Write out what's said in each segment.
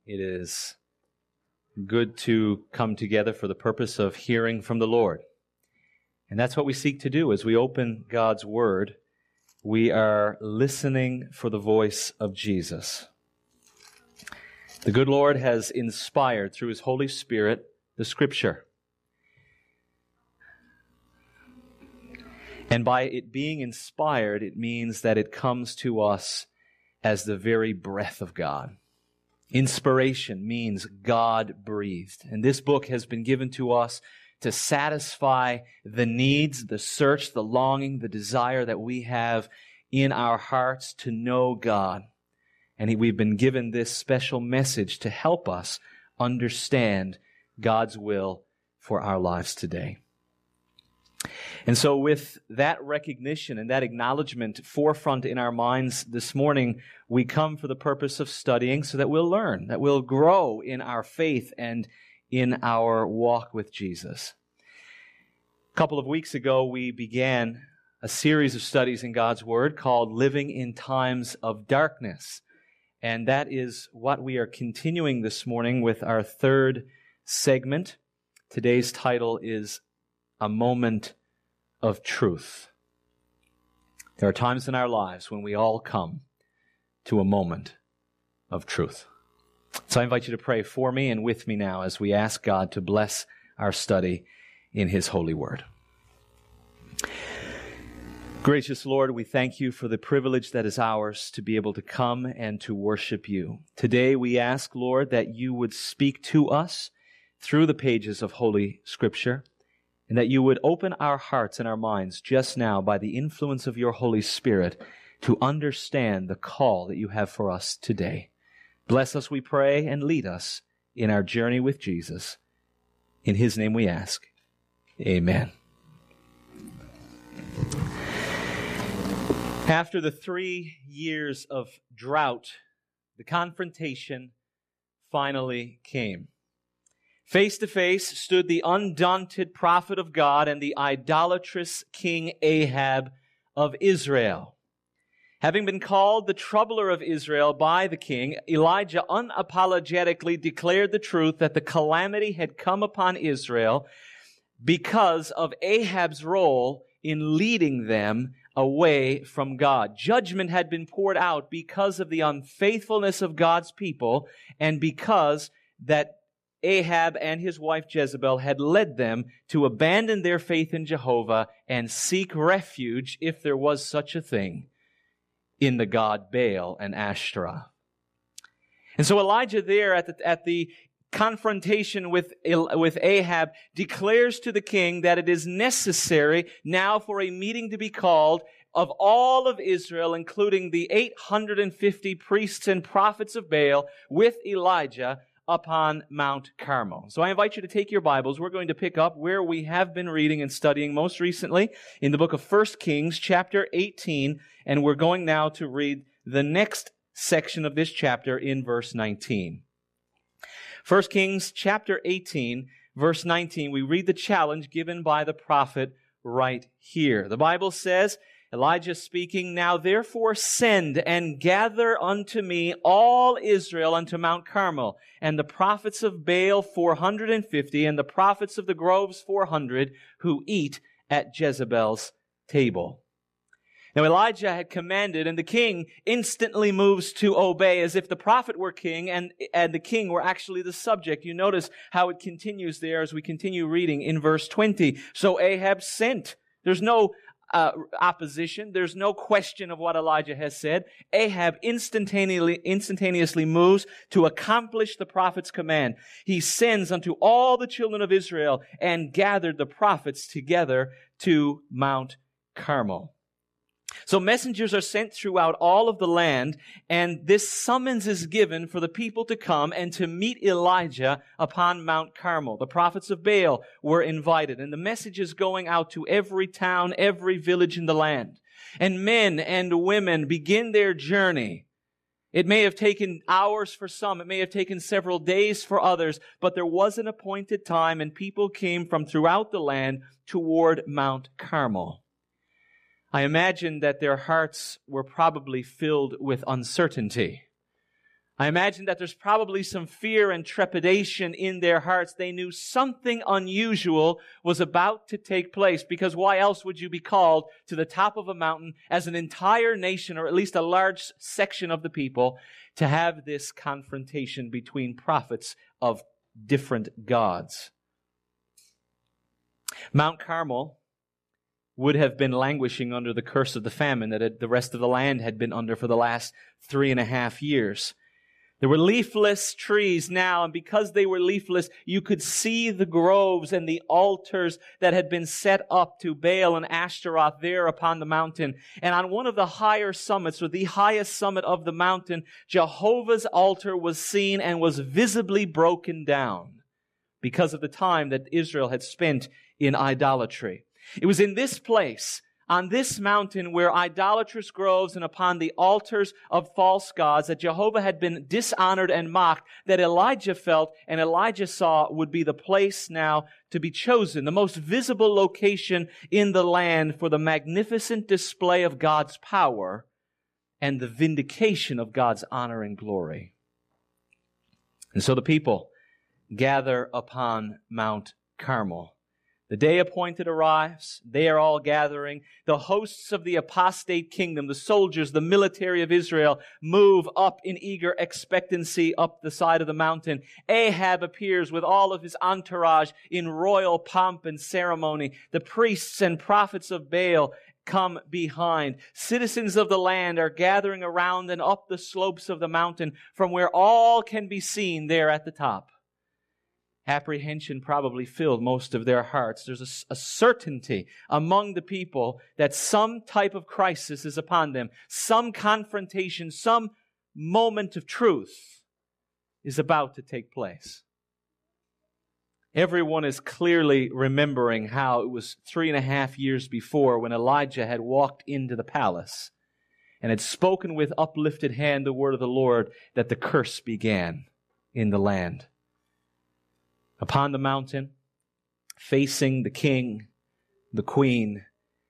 It is good to come together for the purpose of hearing from the Lord. And that's what we seek to do as we open God's Word. We are listening for the voice of Jesus. The good Lord has inspired through His Holy Spirit the Scripture. And by it being inspired, it means that it comes to us as the very breath of God. Inspiration means God-breathed. And this book has been given to us to satisfy the needs, the search, the longing, the desire that we have in our hearts to know God. And we've been given this special message to help us understand God's will for our lives today. And so with that recognition and that acknowledgement forefront in our minds this morning, we come for the purpose of studying so that we'll learn, that we'll grow in our faith and in our walk with Jesus. A couple of weeks ago, we began a series of studies in God's Word called Living in Times of Darkness. And that is what we are continuing this morning with our third segment. Today's title is A Moment of Truth. There are times in our lives when we all come to a moment of truth. So I invite you to pray for me and with me now as we ask God to bless our study in His holy word. Gracious Lord, we thank you for the privilege that is ours to be able to come and to worship you. Today we ask, Lord, that you would speak to us through the pages of Holy Scripture, and that you would open our hearts and our minds just now by the influence of your Holy Spirit to understand the call that you have for us today. Bless us, we pray, and lead us in our journey with Jesus. In His name we ask. Amen. After the 3 years of drought, the confrontation finally came. Face to face stood the undaunted prophet of God and the idolatrous King Ahab of Israel. Having been called the troubler of Israel by the king, Elijah unapologetically declared the truth that the calamity had come upon Israel because of Ahab's role in leading them away from God. Judgment had been poured out because of the unfaithfulness of God's people and because that Ahab and his wife Jezebel had led them to abandon their faith in Jehovah and seek refuge, if there was such a thing, in the god Baal and Ashtoreth. And so Elijah there at the confrontation with Ahab declares to the king that it is necessary now for a meeting to be called of all of Israel, including the 850 priests and prophets of Baal, with Elijah upon Mount Carmel. So I invite you to take your Bibles. We're going to pick up where we have been reading and studying most recently in the book of 1 Kings, chapter 18, and we're going now to read the next section of this chapter in verse 19. 1 Kings, chapter 18, verse 19, we read the challenge given by the prophet right here. The Bible says, Elijah speaking, "Now therefore send and gather unto me all Israel unto Mount Carmel, and the prophets of Baal 450, and the prophets of the groves 400, who eat at Jezebel's table." Now Elijah had commanded, and the king instantly moves to obey as if the prophet were king and the king were actually the subject. You notice how it continues there as we continue reading in verse 20. So Ahab sent. There's no opposition. There's no question of what Elijah has said. Ahab instantaneously moves to accomplish the prophet's command. He sends unto all the children of Israel and gathered the prophets together to Mount Carmel. So messengers are sent throughout all of the land, and this summons is given for the people to come and to meet Elijah upon Mount Carmel. The prophets of Baal were invited, and the message is going out to every town, every village in the land. And men and women begin their journey. It may have taken hours for some, it may have taken several days for others, but there was an appointed time, and people came from throughout the land toward Mount Carmel. I imagine that their hearts were probably filled with uncertainty. I imagine that there's probably some fear and trepidation in their hearts. They knew something unusual was about to take place, because why else would you be called to the top of a mountain as an entire nation, or at least a large section of the people, to have this confrontation between prophets of different gods? Mount Carmel would have been languishing under the curse of the famine that the rest of the land had been under for the last 3.5 years. There were leafless trees now, and because they were leafless, you could see the groves and the altars that had been set up to Baal and Ashtaroth there upon the mountain. And on one of the higher summits, or the highest summit of the mountain, Jehovah's altar was seen and was visibly broken down because of the time that Israel had spent in idolatry. It was in this place, on this mountain, where idolatrous groves and upon the altars of false gods that Jehovah had been dishonored and mocked, that Elijah felt and Elijah saw would be the place now to be chosen, the most visible location in the land for the magnificent display of God's power and the vindication of God's honor and glory. And so the people gather upon Mount Carmel. The day appointed arrives. They are all gathering. The hosts of the apostate kingdom, the soldiers, the military of Israel, move up in eager expectancy up the side of the mountain. Ahab appears with all of his entourage in royal pomp and ceremony. The priests and prophets of Baal come behind. Citizens of the land are gathering around and up the slopes of the mountain from where all can be seen there at the top. Apprehension probably filled most of their hearts. There's a certainty among the people that some type of crisis is upon them. Some confrontation, some moment of truth is about to take place. Everyone is clearly remembering how it was 3.5 years before when Elijah had walked into the palace and had spoken with uplifted hand the word of the Lord that the curse began in the land. Upon the mountain, facing the king, the queen,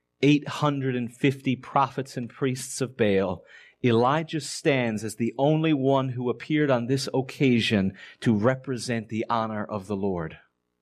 850 prophets and priests of Baal, Elijah stands as the only one who appeared on this occasion to represent the honor of the Lord.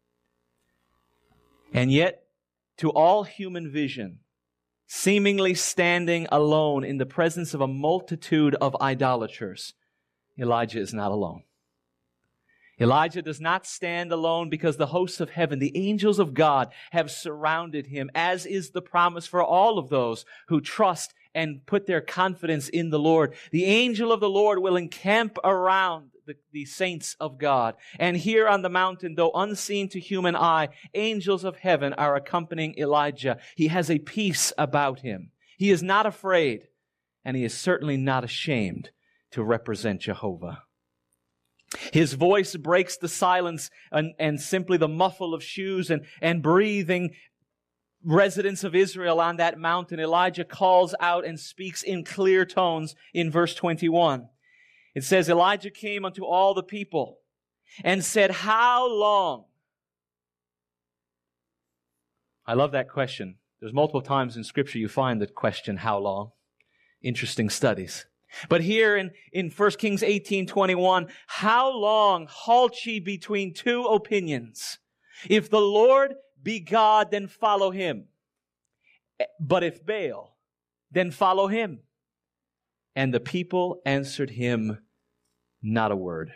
And yet, to all human vision, seemingly standing alone in the presence of a multitude of idolaters, Elijah is not alone. Elijah does not stand alone because the hosts of heaven, the angels of God, have surrounded him, as is the promise for all of those who trust and put their confidence in the Lord. The angel of the Lord will encamp around the saints of God. And here on the mountain, though unseen to human eye, angels of heaven are accompanying Elijah. He has a peace about him. He is not afraid, and he is certainly not ashamed to represent Jehovah. His voice breaks the silence and simply the muffle of shoes and breathing residents of Israel on that mountain. Elijah calls out and speaks in clear tones in verse 21. It says, Elijah came unto all the people and said, how long? I love that question. There's multiple times in Scripture you find the question, how long? Interesting studies. But here in 1 Kings 18:21, how long halt ye between two opinions? If the Lord be God, then follow him. But if Baal, then follow him. And the people answered him not a word.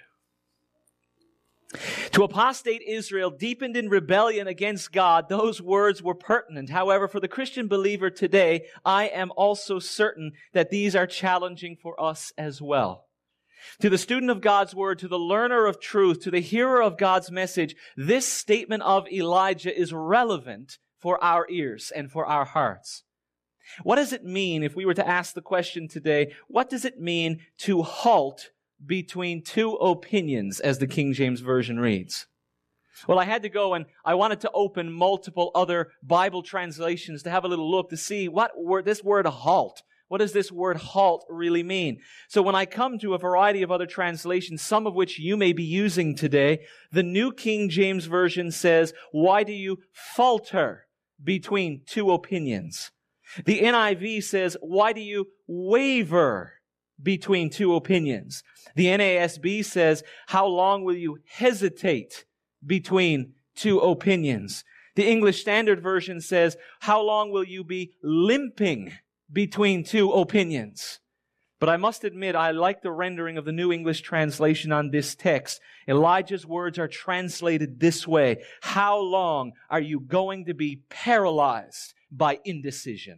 To apostate Israel, deepened in rebellion against God, those words were pertinent. However, for the Christian believer today, I am also certain that these are challenging for us as well. To the student of God's word, to the learner of truth, to the hearer of God's message, this statement of Elijah is relevant for our ears and for our hearts. What does it mean, if we were to ask the question today, what does it mean to halt between two opinions, as the King James Version reads? Well, I had to go and I wanted to open multiple other Bible translations to have a little look to see this word halt. What does this word halt really mean? So when I come to a variety of other translations, some of which you may be using today, the New King James Version says, why do you falter between two opinions? The NIV says, why do you waver between two opinions. The NASB says, how long will you hesitate between two opinions? The English Standard Version says, how long will you be limping between two opinions? But I must admit, I like the rendering of the New English Translation on this text. Elijah's words are translated this way: how long are you going to be paralyzed by indecision?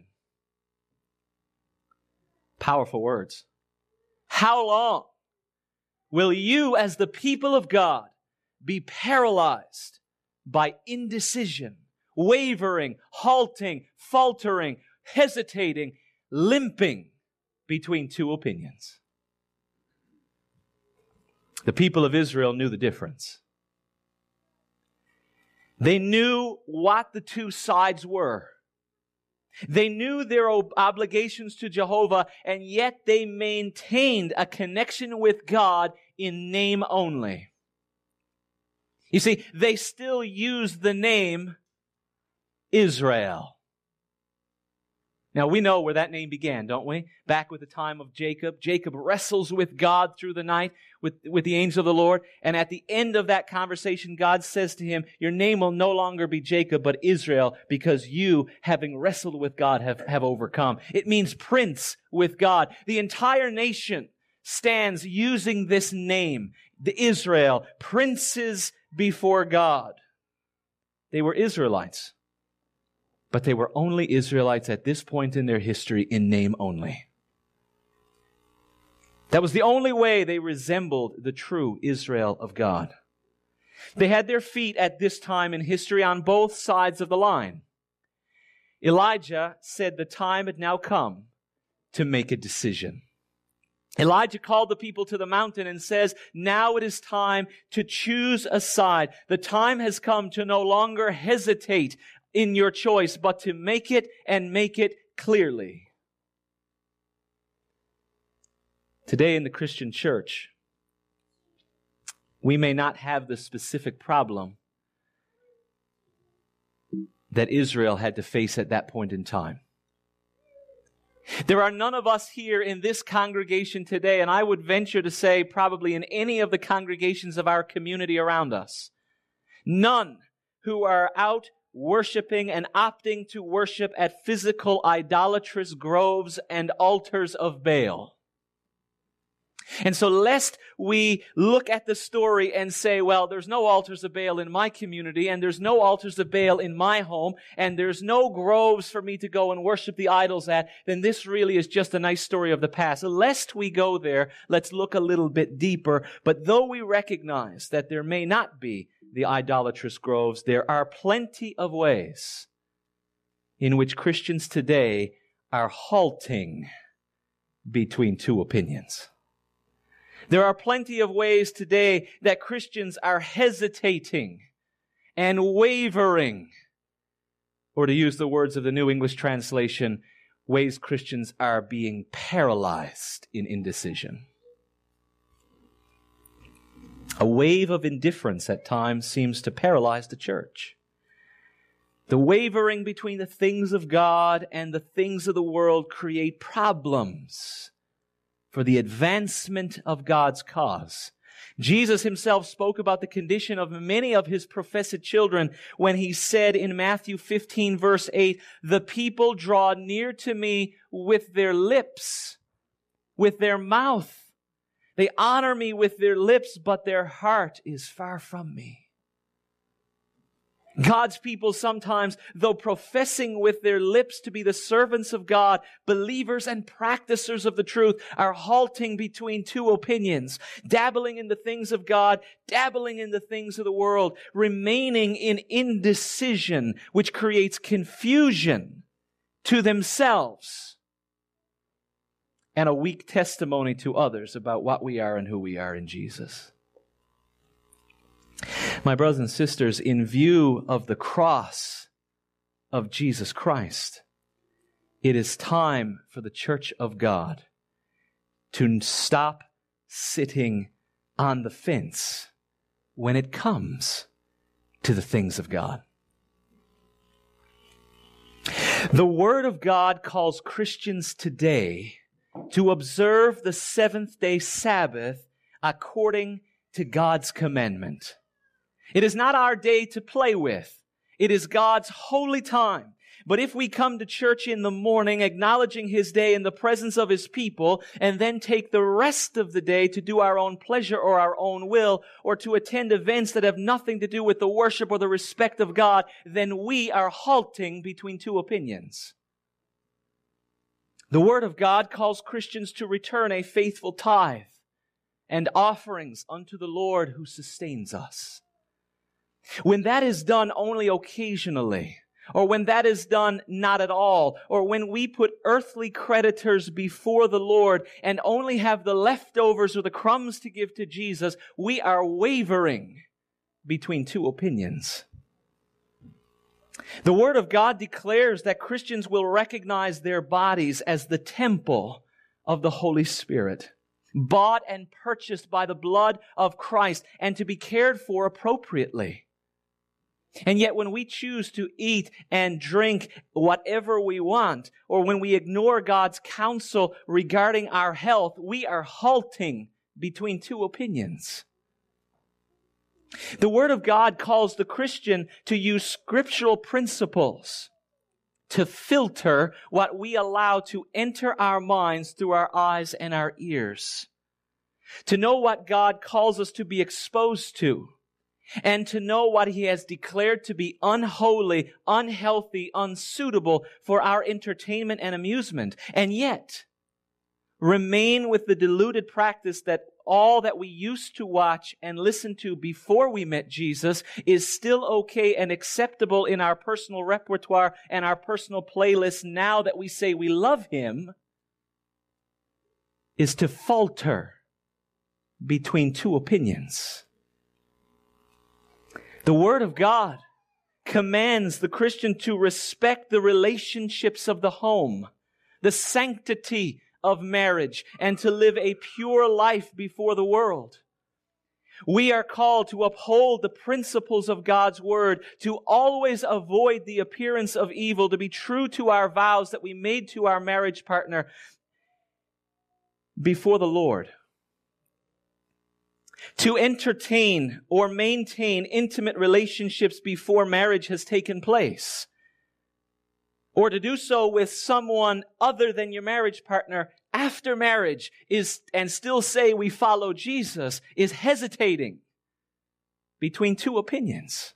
Powerful words. How long will you, as the people of God, be paralyzed by indecision, wavering, halting, faltering, hesitating, limping between two opinions? The people of Israel knew the difference. They knew what the two sides were. They knew their obligations to Jehovah, and yet they maintained a connection with God in name only. You see, they still used the name Israel. Now, we know where that name began, don't we? Back with the time of Jacob. Jacob wrestles with God through the night with the angel of the Lord. And at the end of that conversation, God says to him, your name will no longer be Jacob, but Israel, because you, having wrestled with God, have overcome. It means prince with God. The entire nation stands using this name, the Israel, princes before God. They were Israelites. But they were only Israelites at this point in their history in name only. That was the only way they resembled the true Israel of God. They had their feet at this time in history on both sides of the line. Elijah said the time had now come to make a decision. Elijah called the people to the mountain and says, now it is time to choose a side. The time has come to no longer hesitate in your choice, but to make it and make it clearly. Today in the Christian church, we may not have the specific problem that Israel had to face at that point in time. There are none of us here in this congregation today, and I would venture to say probably in any of the congregations of our community around us, none who are out worshiping and opting to worship at physical idolatrous groves and altars of Baal. And so lest we look at the story and say, well, there's no altars of Baal in my community, and there's no altars of Baal in my home, and there's no groves for me to go and worship the idols at, then this really is just a nice story of the past. Lest we go there, let's look a little bit deeper. But though we recognize that there may not be the idolatrous groves, there are plenty of ways in which Christians today are halting between two opinions. There are plenty of ways today that Christians are hesitating and wavering, or to use the words of the New English Translation, ways Christians are being paralyzed in indecision. A wave of indifference at times seems to paralyze the church. The wavering between the things of God and the things of the world create problems for the advancement of God's cause. Jesus himself spoke about the condition of many of his professed children when he said in Matthew 15 verse 8, the people draw near to me with their lips, with their mouth. They honor me with their lips, but their heart is far from me. God's people sometimes, though professing with their lips to be the servants of God, believers and practicers of the truth, are halting between two opinions, dabbling in the things of God, dabbling in the things of the world, remaining in indecision, which creates confusion to themselves and a weak testimony to others about what we are and who we are in Jesus. My brothers and sisters, in view of the cross of Jesus Christ, it is time for the church of God to stop sitting on the fence when it comes to the things of God. The Word of God calls Christians today to observe the seventh-day Sabbath according to God's commandment. It is not our day to play with. It is God's holy time. But if we come to church in the morning, acknowledging His day in the presence of His people, and then take the rest of the day to do our own pleasure or our own will, or to attend events that have nothing to do with the worship or the respect of God, then we are halting between two opinions. The Word of God calls Christians to return a faithful tithe and offerings unto the Lord who sustains us. When that is done only occasionally, or when that is done not at all, or when we put earthly creditors before the Lord and only have the leftovers or the crumbs to give to Jesus, we are wavering between two opinions. The Word of God declares that Christians will recognize their bodies as the temple of the Holy Spirit, bought and purchased by the blood of Christ, and to be cared for appropriately. And yet when we choose to eat and drink whatever we want, or when we ignore God's counsel regarding our health, we are halting between two opinions. The Word of God calls the Christian to use scriptural principles to filter what we allow to enter our minds through our eyes and our ears, to know what God calls us to be exposed to, and to know what He has declared to be unholy, unhealthy, unsuitable for our entertainment and amusement, and yet remain with the deluded practice that all that we used to watch and listen to before we met Jesus is still okay and acceptable in our personal repertoire and our personal playlist now that we say we love Him, is to falter between two opinions. The Word of God commands the Christian to respect the relationships of the home, the sanctity of marriage, and to live a pure life before the world. We are called to uphold the principles of God's Word, to always avoid the appearance of evil, to be true to our vows that we made to our marriage partner before the Lord. To entertain or maintain intimate relationships before marriage has taken place, or to do so with someone other than your marriage partner after marriage and still say we follow Jesus, is hesitating between two opinions.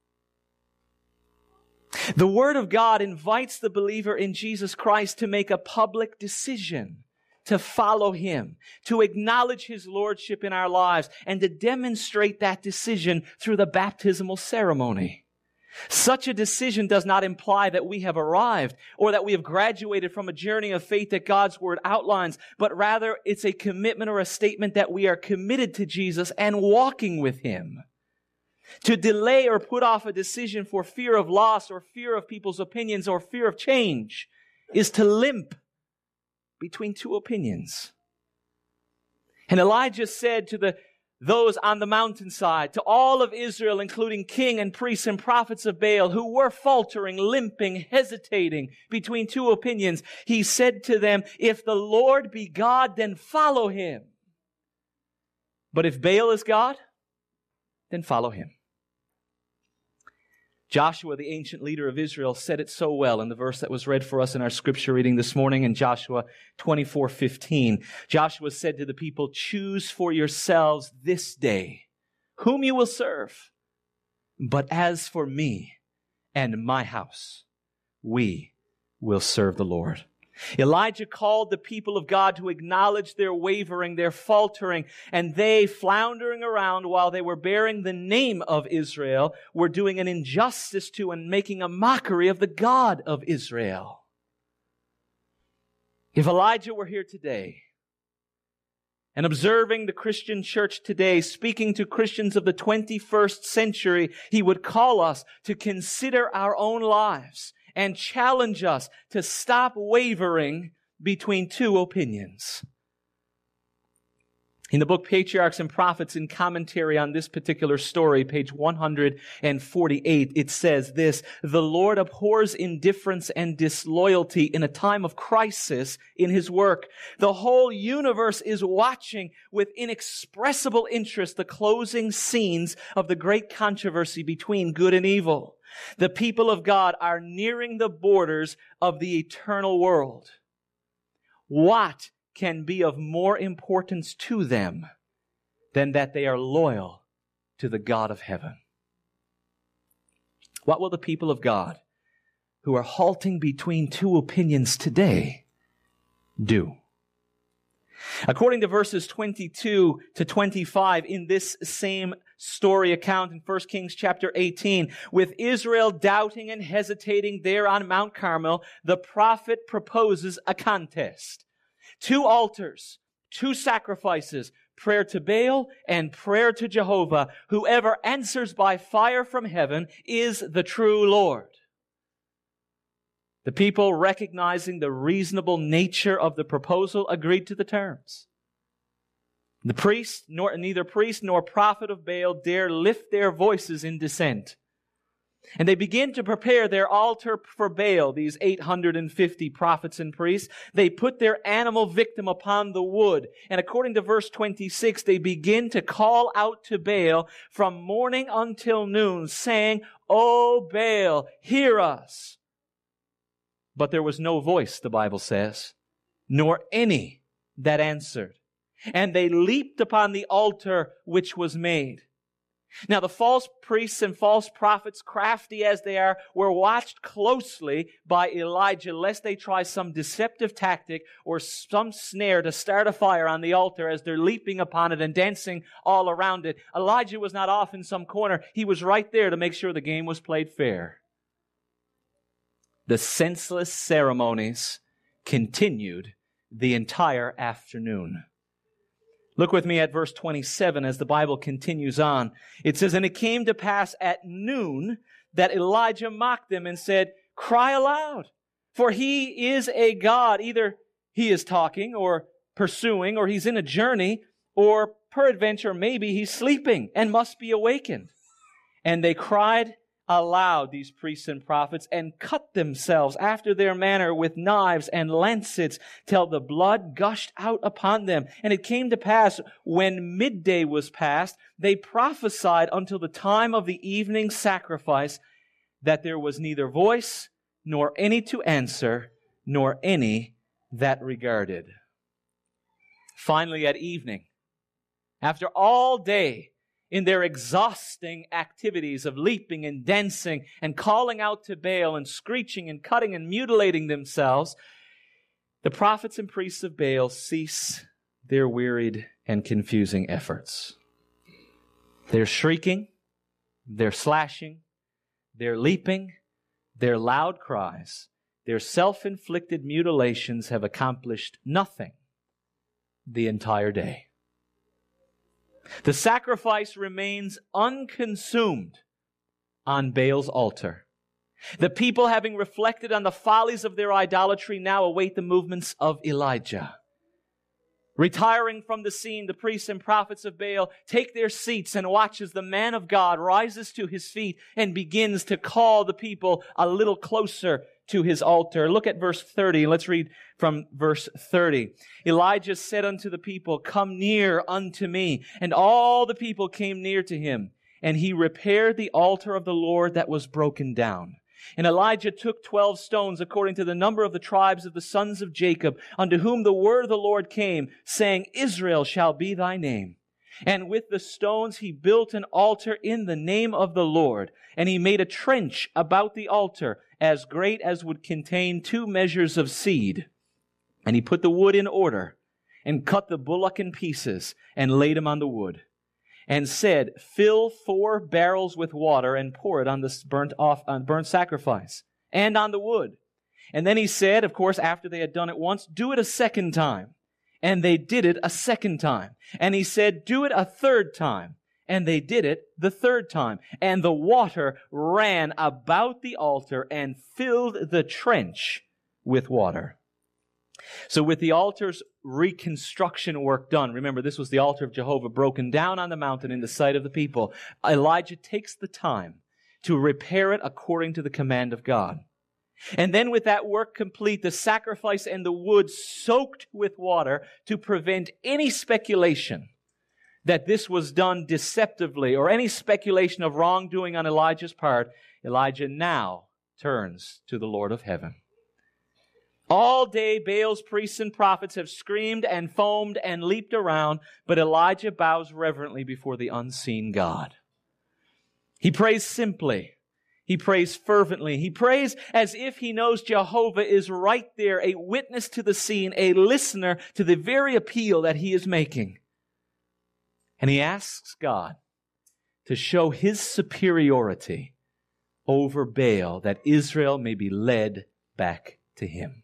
The Word of God invites the believer in Jesus Christ to make a public decision to follow Him, to acknowledge His Lordship in our lives, and to demonstrate that decision through the baptismal ceremony. Such a decision does not imply that we have arrived or that we have graduated from a journey of faith that God's Word outlines, but rather it's a commitment or a statement that we are committed to Jesus and walking with Him. To delay or put off a decision for fear of loss or fear of people's opinions or fear of change is to limp between two opinions. And Elijah said to those on the mountainside, to all of Israel, including king and priests and prophets of Baal, who were faltering, limping, hesitating between two opinions, he said to them, if the Lord be God, then follow Him. But if Baal is God, then follow him. Joshua, the ancient leader of Israel, said it so well in the verse that was read for us in our scripture reading this morning in Joshua 24:15. Joshua said to the people, choose for yourselves this day whom you will serve. But as for me and my house, we will serve the Lord. Elijah called the people of God to acknowledge their wavering, their faltering, and they, floundering around while they were bearing the name of Israel, were doing an injustice to and making a mockery of the God of Israel. If Elijah were here today and observing the Christian church today, speaking to Christians of the 21st century, he would call us to consider our own lives and challenge us to stop wavering between two opinions. In the book Patriarchs and Prophets, in commentary on this particular story, page 148, it says this: "The Lord abhors indifference and disloyalty in a time of crisis in His work. The whole universe is watching with inexpressible interest the closing scenes of the great controversy between good and evil. The people of God are nearing the borders of the eternal world. What can be of more importance to them than that they are loyal to the God of heaven?" What will the people of God who are halting between two opinions today do? According to verses 22 to 25 in this same story account in 1 Kings chapter 18, with Israel doubting and hesitating there on Mount Carmel, the prophet proposes a contest. 2 altars, 2 sacrifices, prayer to Baal and prayer to Jehovah. Whoever answers by fire from heaven is the true Lord. The people, recognizing the reasonable nature of the proposal, agreed to the terms. Neither priest nor prophet of Baal dare lift their voices in dissent. And they begin to prepare their altar for Baal, these 850 prophets and priests. They put their animal victim upon the wood. And according to verse 26, they begin to call out to Baal from morning until noon, saying, "O Baal, hear us." But there was no voice, the Bible says, nor any that answered. And they leaped upon the altar which was made. Now, the false priests and false prophets, crafty as they are, were watched closely by Elijah, lest they try some deceptive tactic or some snare to start a fire on the altar as they're leaping upon it and dancing all around it. Elijah was not off in some corner. He was right there to make sure the game was played fair. The senseless ceremonies continued the entire afternoon. Look with me at verse 27 as the Bible continues on. It says, "And it came to pass at noon that Elijah mocked them and said, 'Cry aloud, for he is a god.' Either he is talking or pursuing, or he's in a journey, or peradventure maybe he's sleeping and must be awakened." And they cried aloud, these priests and prophets, and cut themselves after their manner with knives and lancets till the blood gushed out upon them. And it came to pass, when midday was past, they prophesied until the time of the evening sacrifice, that there was neither voice, nor any to answer, nor any that regarded. Finally, at evening, after all day, in their exhausting activities of leaping and dancing and calling out to Baal and screeching and cutting and mutilating themselves, the prophets and priests of Baal cease their wearied and confusing efforts. Their shrieking, their slashing, their leaping, their loud cries, their self-inflicted mutilations have accomplished nothing the entire day. The sacrifice remains unconsumed on Baal's altar. The people, having reflected on the follies of their idolatry, now await the movements of Elijah. Retiring from the scene, the priests and prophets of Baal take their seats and watch as the man of God rises to his feet and begins to call the people a little closer to his altar. Look at verse 30. Let's read from verse 30. "Elijah said unto the people, 'Come near unto me.' And all the people came near to him. And he repaired the altar of the Lord that was broken down. And Elijah took 12 stones according to the number of the tribes of the sons of Jacob, unto whom the word of the Lord came, saying, Israel shall be thy name. And with the stones he built an altar in the name of the Lord. And he made a trench about the altar, as great as would contain 2 measures of seed. And he put the wood in order, and cut the bullock in pieces, and laid him on the wood. And said, Fill 4 barrels with water, and pour it on the burnt sacrifice, and on the wood. And then he said, of course, after they had done it once, Do it a second time. And they did it a second time. And he said, Do it a third time. And they did it the third time. And the water ran about the altar and filled the trench with water. So with the altar's reconstruction work done, remember this was the altar of Jehovah broken down on the mountain in the sight of the people, Elijah takes the time to repair it according to the command of God. And then with that work complete, the sacrifice and the wood soaked with water to prevent any speculation that this was done deceptively or any speculation of wrongdoing on Elijah's part, Elijah now turns to the Lord of heaven. All day, Baal's priests and prophets have screamed and foamed and leaped around, but Elijah bows reverently before the unseen God. He prays simply. He prays fervently. He prays as if he knows Jehovah is right there, a witness to the scene, a listener to the very appeal that he is making. And he asks God to show his superiority over Baal, that Israel may be led back to him.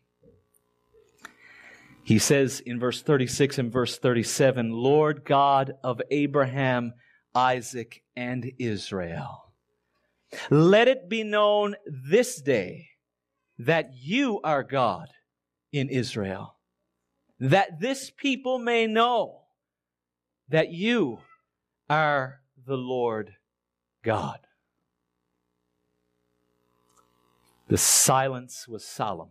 He says in verse 36 and verse 37, Lord God of Abraham, Isaac, and Israel, let it be known this day that you are God in Israel, that this people may know that you are the Lord God. The silence was solemn,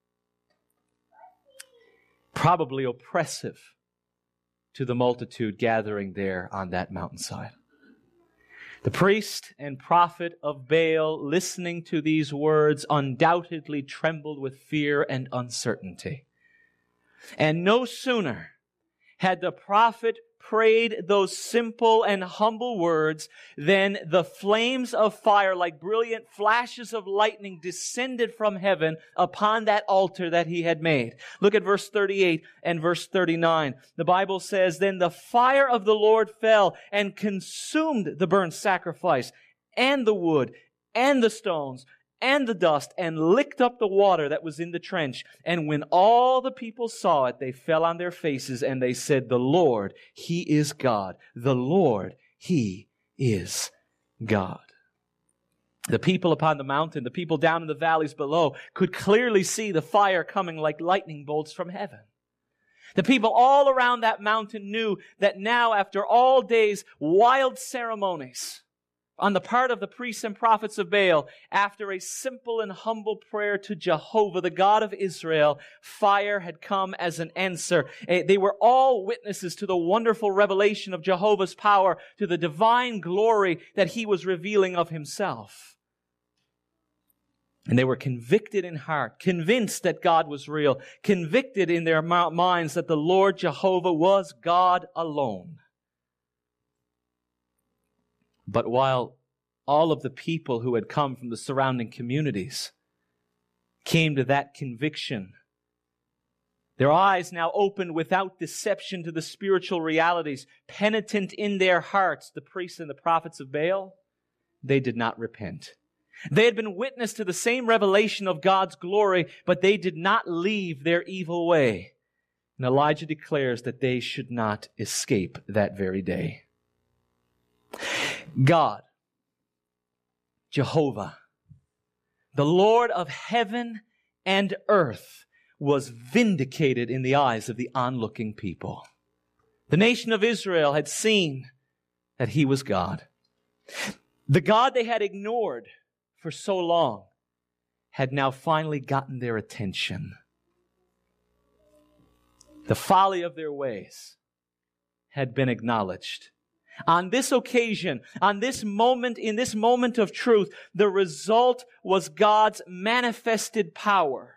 probably oppressive to the multitude gathering there on that mountainside. The priest and prophet of Baal, listening to these words, undoubtedly trembled with fear and uncertainty. And no sooner had the prophet prayed those simple and humble words, then the flames of fire, like brilliant flashes of lightning, descended from heaven upon that altar that he had made. Look at verse 38 and verse 39. The Bible says, Then the fire of the Lord fell and consumed the burnt sacrifice and the wood and the stones and the dust, and licked up the water that was in the trench. And when all the people saw it, they fell on their faces, and they said, The Lord, He is God. The Lord, He is God. The people upon the mountain, the people down in the valleys below, could clearly see the fire coming like lightning bolts from heaven. The people all around that mountain knew that now, after all days' wild ceremonies, on the part of the priests and prophets of Baal, after a simple and humble prayer to Jehovah, the God of Israel, fire had come as an answer. They were all witnesses to the wonderful revelation of Jehovah's power, to the divine glory that He was revealing of Himself. And they were convicted in heart, convinced that God was real, convicted in their minds that the Lord Jehovah was God alone. But while all of the people who had come from the surrounding communities came to that conviction, their eyes now opened without deception to the spiritual realities, penitent in their hearts, the priests and the prophets of Baal, they did not repent. They had been witness to the same revelation of God's glory, but they did not leave their evil way. And Elijah declares that they should not escape that very day. God, Jehovah, the Lord of heaven and earth, was vindicated in the eyes of the onlooking people. The nation of Israel had seen that He was God. The God they had ignored for so long had now finally gotten their attention. The folly of their ways had been acknowledged. On this occasion, on this moment, in this moment of truth, the result was God's manifested power.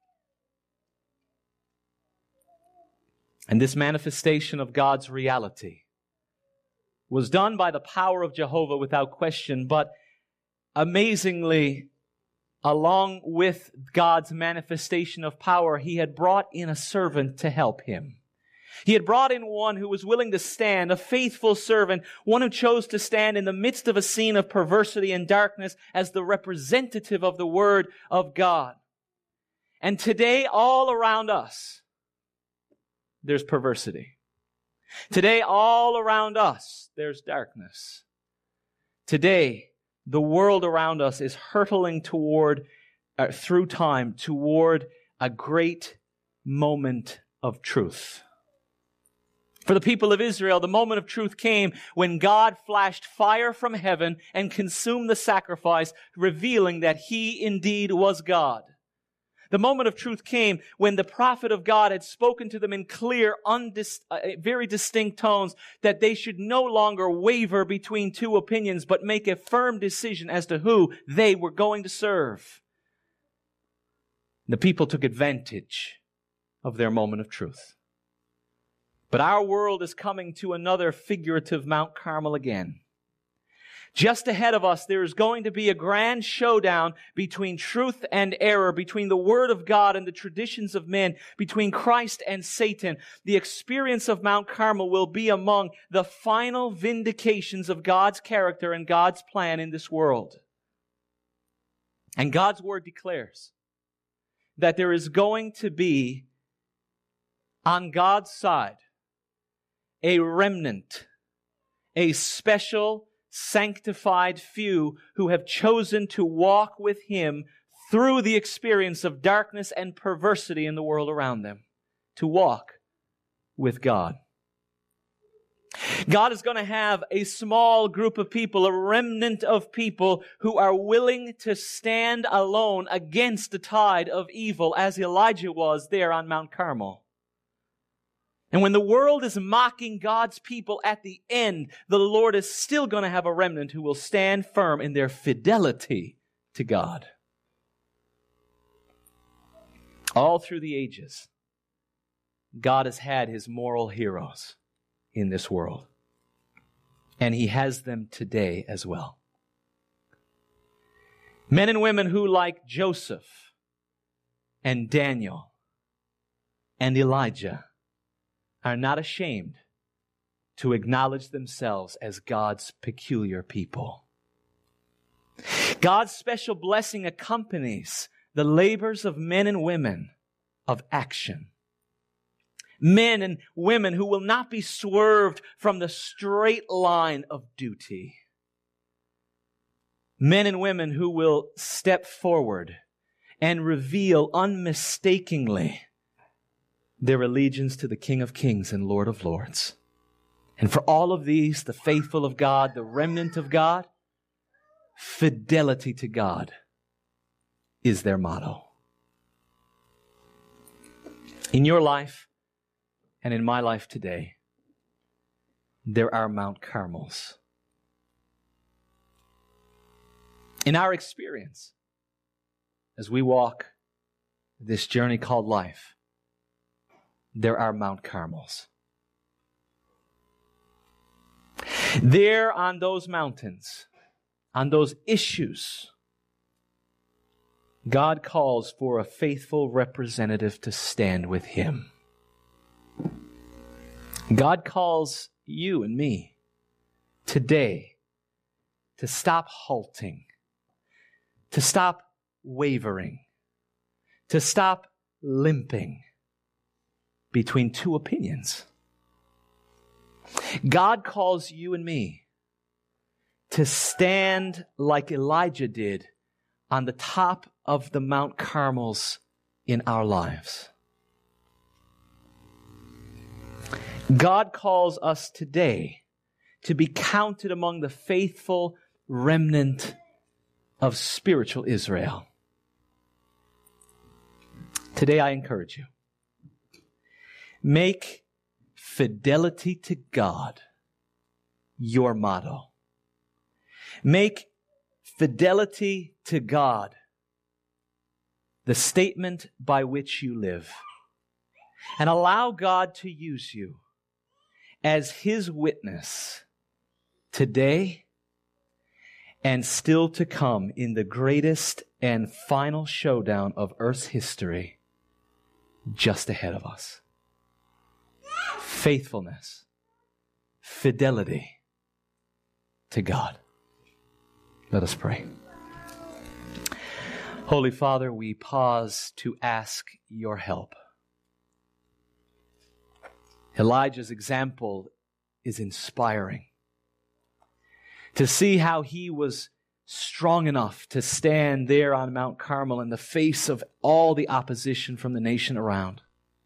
And this manifestation of God's reality was done by the power of Jehovah without question, but amazingly, along with God's manifestation of power, He had brought in a servant to help Him. He had brought in one who was willing to stand, a faithful servant, one who chose to stand in the midst of a scene of perversity and darkness as the representative of the Word of God. And today, all around us, there's perversity. Today, all around us, there's darkness. Today, the world around us is hurtling through time, toward a great moment of truth. For the people of Israel, the moment of truth came when God flashed fire from heaven and consumed the sacrifice, revealing that He indeed was God. The moment of truth came when the prophet of God had spoken to them in clear, very distinct tones that they should no longer waver between two opinions, but make a firm decision as to who they were going to serve. The people took advantage of their moment of truth. But our world is coming to another figurative Mount Carmel again. Just ahead of us, there is going to be a grand showdown between truth and error, between the Word of God and the traditions of men, between Christ and Satan. The experience of Mount Carmel will be among the final vindications of God's character and God's plan in this world. And God's Word declares that there is going to be, on God's side, a remnant, a special, sanctified few who have chosen to walk with Him through the experience of darkness and perversity in the world around them, to walk with God. God is going to have a small group of people, a remnant of people who are willing to stand alone against the tide of evil as Elijah was there on Mount Carmel. And when the world is mocking God's people at the end, the Lord is still going to have a remnant who will stand firm in their fidelity to God. All through the ages, God has had His moral heroes in this world. And He has them today as well. Men and women who, like Joseph and Daniel and Elijah, are not ashamed to acknowledge themselves as God's peculiar people. God's special blessing accompanies the labors of men and women of action. Men and women who will not be swerved from the straight line of duty. Men and women who will step forward and reveal unmistakingly their allegiance to the King of Kings and Lord of Lords. And for all of these, the faithful of God, the remnant of God, fidelity to God is their motto. In your life and in my life today, there are Mount Carmels. In our experience, as we walk this journey called life, there are Mount Carmels. There on those mountains, on those issues, God calls for a faithful representative to stand with Him. God calls you and me today to stop halting, to stop wavering, to stop limping between two opinions. God calls you and me to stand like Elijah did on the top of the Mount Carmels in our lives. God calls us today to be counted among the faithful remnant of spiritual Israel. Today I encourage you. Make fidelity to God your motto. Make fidelity to God the statement by which you live. And allow God to use you as His witness today and still to come in the greatest and final showdown of Earth's history just ahead of us. Faithfulness, fidelity to God. Let us pray. Holy Father, we pause to ask your help. Elijah's example is inspiring. To see how he was strong enough to stand there on Mount Carmel in the face of all the opposition from the nation around.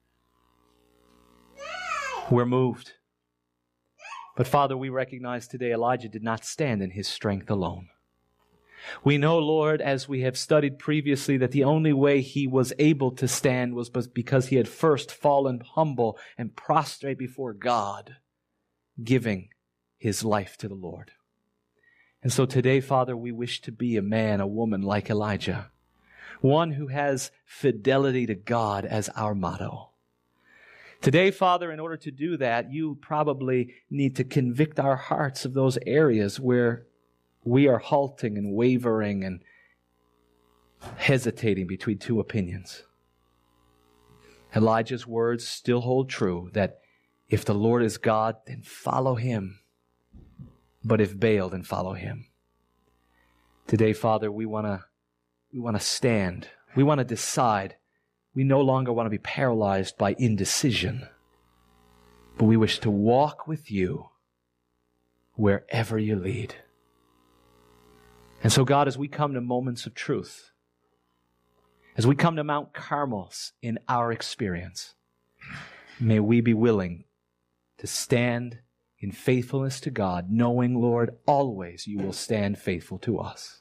We're moved. But Father, we recognize today Elijah did not stand in his strength alone. We know, Lord, as we have studied previously, that the only way he was able to stand was because he had first fallen humble and prostrate before God, giving his life to the Lord. And so today, Father, we wish to be a man, a woman like Elijah, one who has fidelity to God as our motto. Today, Father, in order to do that, you probably need to convict our hearts of those areas where we are halting and wavering and hesitating between two opinions. Elijah's words still hold true that if the Lord is God, then follow him. But if Baal, then follow him. Today, Father, we want to stand. We want to decide. We no longer want to be paralyzed by indecision, but we wish to walk with you wherever you lead. And so, God, as we come to moments of truth, as we come to Mount Carmel in our experience, may we be willing to stand in faithfulness to God, knowing, Lord, always you will stand faithful to us.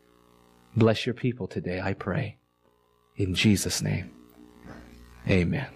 Bless your people today, I pray. In Jesus' name, amen.